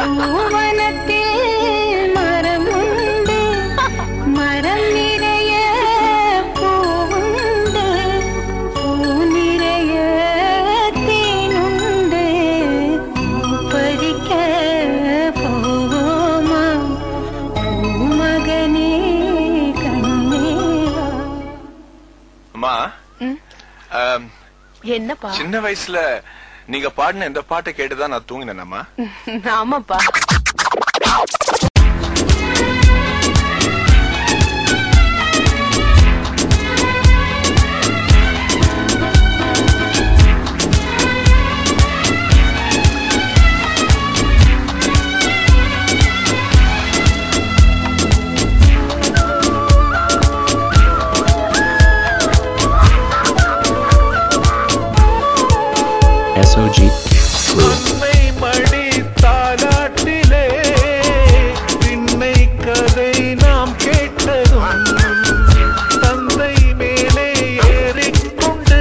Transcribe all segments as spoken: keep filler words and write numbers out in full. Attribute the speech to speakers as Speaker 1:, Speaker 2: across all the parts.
Speaker 1: என்னப்பா
Speaker 2: சின்ன வயசுல நீங்க பாடின இந்த பாட்டை கேட்டுதான் நான் தூங்கினேன்மா.
Speaker 1: ஆமாப்பா.
Speaker 3: S O G
Speaker 4: அன்னை மடி தாலாட்டிலே பின்னை கதை நாம் கேட்டதும் தந்தை மேலே ஏறிக்கொண்டு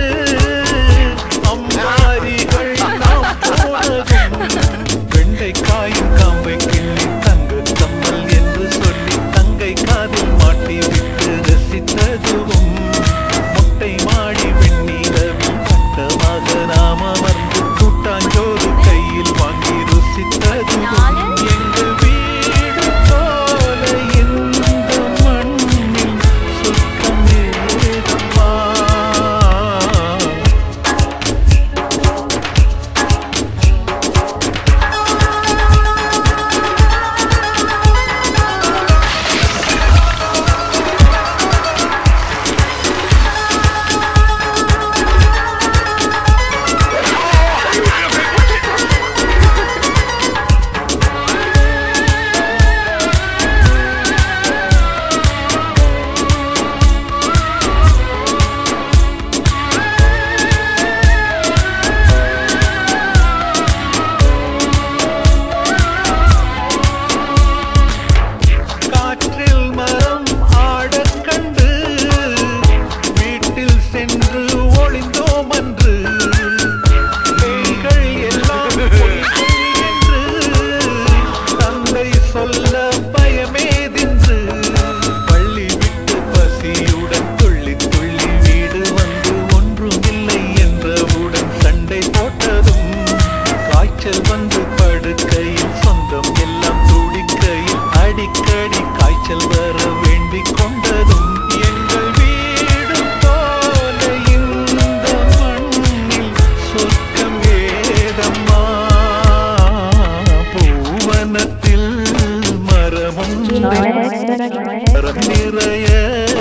Speaker 4: அம்மாரிகள் நாம் போனதும் வெண்டைக்காயின் காம்பை கிள்ளி தங்க கம்மல் என்று சொல்லி தங்கை காதில் மாட்டி விட்டு ரசித்ததுவும் முட்டை மாடி வெண்ணிலவில் கட்டமாக நாம் அமர்ந்து கூட்டாஞ்சோறு கையில் வாங்கி ருசித்ததுவும் எங்கள் வீடு போல இந்த மண்ணில் சொர்க்கம் ஏதம்மா. காற்றில் மரம் ஆடக் கண்டு வீட்டில் சென்று ஒளிந்தோம் அன்று பேய்கள் எல்லாம் பொய்கள் என்று தந்தை சொல்ல பயமேதின்று பள்ளி விட்டு பசியுடன் துள்ளி துள்ளி வீடு வந்து ஒன்றும் இல்லை என்றவுடன் சண்டை போட்டதும் காய்ச்சல் வந்து படுக்கையில் சொந்தம் எல்லாம் துடிக்கையில் அடிக்கடி காய்ச்சல் வர வேண்டிக் கொண்டதும் எங்கள் வீடு போல இந்த மண்ணில் சொர்க்கம் ஏதம்மா. பூவனத்தில் மரமும் மரம் நிறைய